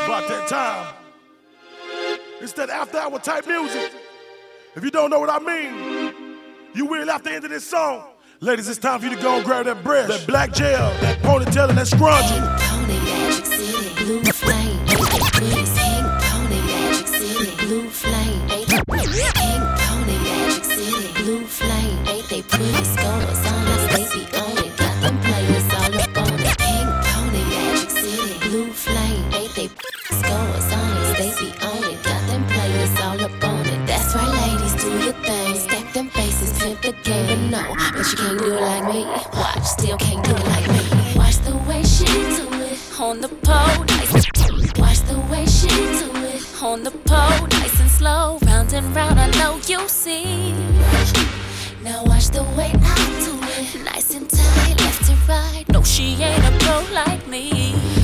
About that time. It's that after hour type music. If you don't know what I mean, you will after the end of this song. Ladies, it's time for you to go and grab that breast, that black gel, that ponytail, and that scrunchie. Pontiac City, blue flame. Pink Pontiac City, blue flame. Pink Pontiac City, blue flame. Ain't they pretty scores on us? They be on it, got them players all up on it. Pink Pontiac City, blue flame. Ain't they scores on us? They be on it, got them players all up on it. That's right, ladies, do your thing. Stack them faces, pimp the game. But no, but you can't do it like me. Watch, still can't do it like me. Watch the way she do it on the pole, nice. Watch the way she do it on the pole, nice and slow. Round and round, I know you see. Now watch the way I do it, nice and tight, left to right. No, she ain't a pro like me.